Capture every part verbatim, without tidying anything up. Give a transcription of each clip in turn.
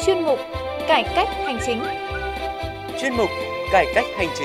Chuyên mục Cải cách hành chính. Chuyên mục Cải cách hành chính.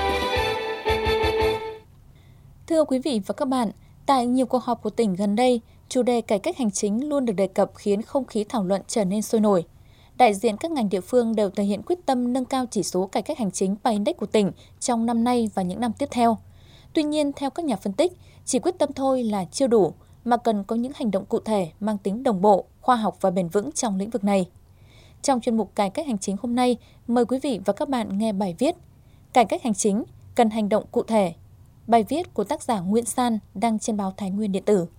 Thưa quý vị và các bạn, tại nhiều cuộc họp của tỉnh gần đây, chủ đề cải cách hành chính luôn được đề cập khiến không khí thảo luận trở nên sôi nổi. Đại diện các ngành địa phương đều thể hiện quyết tâm nâng cao chỉ số cải cách hành chính pê a Index của tỉnh trong năm nay và những năm tiếp theo. Tuy nhiên, theo các nhà phân tích, chỉ quyết tâm thôi là chưa đủ, mà cần có những hành động cụ thể mang tính đồng bộ, khoa học và bền vững trong lĩnh vực này. Trong chuyên mục Cải cách hành chính hôm nay, mời quý vị và các bạn nghe bài viết Cải cách hành chính cần hành động cụ thể. Bài viết của tác giả Nguyễn San đăng trên báo Thái Nguyên điện tử.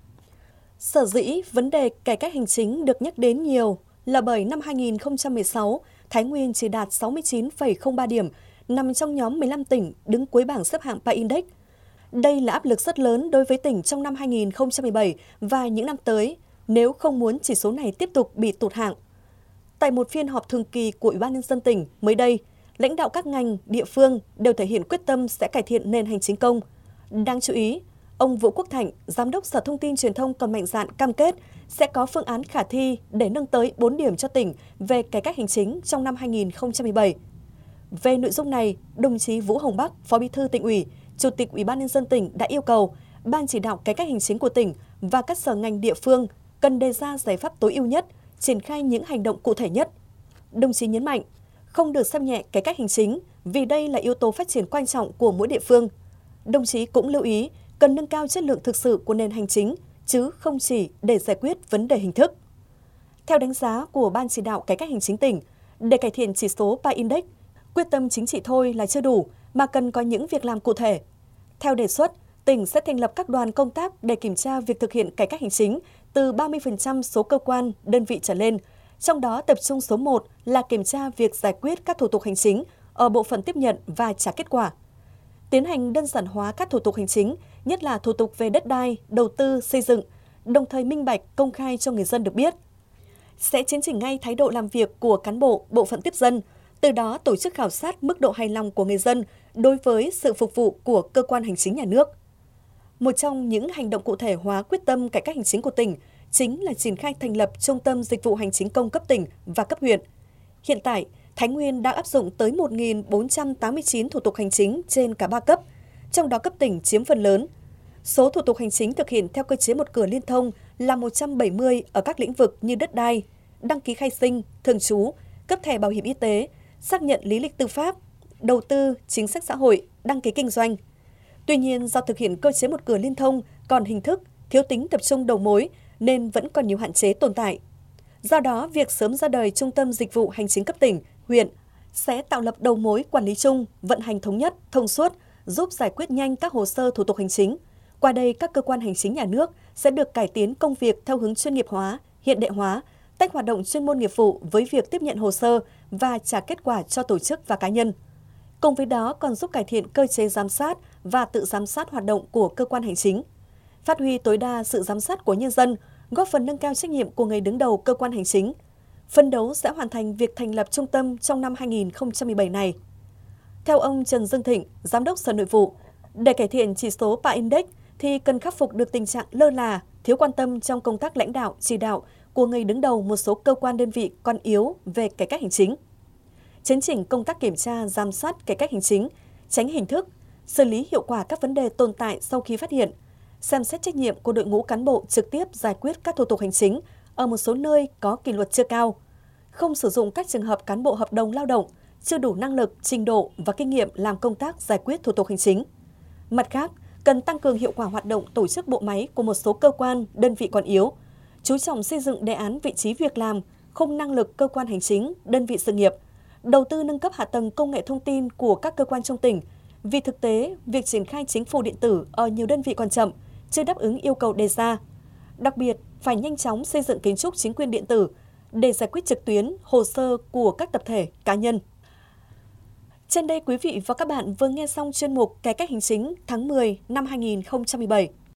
Sở dĩ vấn đề cải cách hành chính được nhắc đến nhiều là bởi năm hai nghìn không trăm mười sáu, Thái Nguyên chỉ đạt sáu mươi chín phẩy không ba điểm, nằm trong nhóm mười lăm tỉnh đứng cuối bảng xếp hạng pê a Index. Đây là áp lực rất lớn đối với tỉnh trong năm hai nghìn không trăm mười bảy và những năm tới, nếu không muốn chỉ số này tiếp tục bị tụt hạng. Tại một phiên họp thường kỳ của Ủy ban Nhân dân tỉnh mới đây, lãnh đạo các ngành, địa phương đều thể hiện quyết tâm sẽ cải thiện nền hành chính công. Đáng chú ý, ông Vũ Quốc Thạnh, Giám đốc Sở Thông tin Truyền thông còn mạnh dạn cam kết sẽ có phương án khả thi để nâng tới bốn điểm cho tỉnh về cải cách hành chính trong năm hai nghìn không trăm mười bảy. Về nội dung này, đồng chí Vũ Hồng Bắc, Phó Bí thư Tỉnh ủy, Chủ tịch Ủy ban Nhân dân tỉnh đã yêu cầu Ban chỉ đạo cải cách hành chính của tỉnh và các sở ngành địa phương cần đề ra giải pháp tối ưu nhất, triển khai những hành động cụ thể nhất. Đồng chí nhấn mạnh, không được xem nhẹ cải cách hành chính vì đây là yếu tố phát triển quan trọng của mỗi địa phương. Đồng chí cũng lưu ý cần nâng cao chất lượng thực sự của nền hành chính, chứ không chỉ để giải quyết vấn đề hình thức. Theo đánh giá của Ban chỉ đạo cải cách hành chính tỉnh, để cải thiện chỉ số pê a Index, quyết tâm chính trị thôi là chưa đủ, mà cần có những việc làm cụ thể. Theo đề xuất, tỉnh sẽ thành lập các đoàn công tác để kiểm tra việc thực hiện cải cách hành chính từ ba mươi phần trăm số cơ quan, đơn vị trở lên. Trong đó tập trung số một là kiểm tra việc giải quyết các thủ tục hành chính ở bộ phận tiếp nhận và trả kết quả. Tiến hành đơn giản hóa các thủ tục hành chính, nhất là thủ tục về đất đai, đầu tư, xây dựng, đồng thời minh bạch, công khai cho người dân được biết. Sẽ chấn chỉnh ngay thái độ làm việc của cán bộ, bộ phận tiếp dân, từ đó tổ chức khảo sát mức độ hài lòng của người dân đối với sự phục vụ của cơ quan hành chính nhà nước. Một trong những hành động cụ thể hóa quyết tâm cải cách hành chính của tỉnh chính là triển khai thành lập Trung tâm Dịch vụ Hành chính công cấp tỉnh và cấp huyện. Hiện tại, Thái Nguyên đang áp dụng tới một nghìn bốn trăm tám mươi chín thủ tục hành chính trên cả ba cấp, trong đó cấp tỉnh chiếm phần lớn. Số thủ tục hành chính thực hiện theo cơ chế một cửa liên thông là một trăm bảy mươi ở các lĩnh vực như đất đai, đăng ký khai sinh, thường trú, cấp thẻ bảo hiểm y tế, xác nhận lý lịch tư pháp, đầu tư, chính sách xã hội, đăng ký kinh doanh. Tuy nhiên, do thực hiện cơ chế một cửa liên thông còn hình thức, thiếu tính tập trung đầu mối nên vẫn còn nhiều hạn chế tồn tại. Do đó, việc sớm ra đời Trung tâm Dịch vụ Hành chính cấp tỉnh, huyện sẽ tạo lập đầu mối quản lý chung, vận hành thống nhất, thông suốt, giúp giải quyết nhanh các hồ sơ thủ tục hành chính. Qua đây, các cơ quan hành chính nhà nước sẽ được cải tiến công việc theo hướng chuyên nghiệp hóa, hiện đại hóa, tách hoạt động chuyên môn nghiệp vụ với việc tiếp nhận hồ sơ và trả kết quả cho tổ chức và cá nhân. Cùng với đó còn giúp cải thiện cơ chế giám sát và tự giám sát hoạt động của cơ quan hành chính, phát huy tối đa sự giám sát của nhân dân, góp phần nâng cao trách nhiệm của người đứng đầu cơ quan hành chính. Phấn đấu sẽ hoàn thành việc thành lập trung tâm trong năm hai nghìn không trăm mười bảy này. Theo ông Trần Dương Thịnh, Giám đốc Sở Nội vụ, để cải thiện chỉ số pê a Index thì cần khắc phục được tình trạng lơ là, thiếu quan tâm trong công tác lãnh đạo, chỉ đạo của người đứng đầu một số cơ quan đơn vị còn yếu về cải cách hành chính. Chấn chỉnh công tác kiểm tra, giám sát cải cách hành chính, tránh hình thức, xử lý hiệu quả các vấn đề tồn tại sau khi phát hiện, xem xét trách nhiệm của đội ngũ cán bộ trực tiếp giải quyết các thủ tục hành chính ở một số nơi có kỷ luật chưa cao, không sử dụng các trường hợp cán bộ hợp đồng lao động chưa đủ năng lực, trình độ và kinh nghiệm làm công tác giải quyết thủ tục hành chính. Mặt khác, cần tăng cường hiệu quả hoạt động tổ chức bộ máy của một số cơ quan, đơn vị còn yếu, chú trọng xây dựng đề án vị trí việc làm, khung năng lực cơ quan hành chính, đơn vị sự nghiệp, đầu tư nâng cấp hạ tầng công nghệ thông tin của các cơ quan trong tỉnh. Vì thực tế, việc triển khai chính phủ điện tử ở nhiều đơn vị còn chậm, chưa đáp ứng yêu cầu đề ra. Đặc biệt, phải nhanh chóng xây dựng kiến trúc chính quyền điện tử để giải quyết trực tuyến hồ sơ của các tập thể, cá nhân. Trên đây, quý vị và các bạn vừa nghe xong chuyên mục Cải cách hành chính tháng mười năm hai nghìn không trăm mười bảy.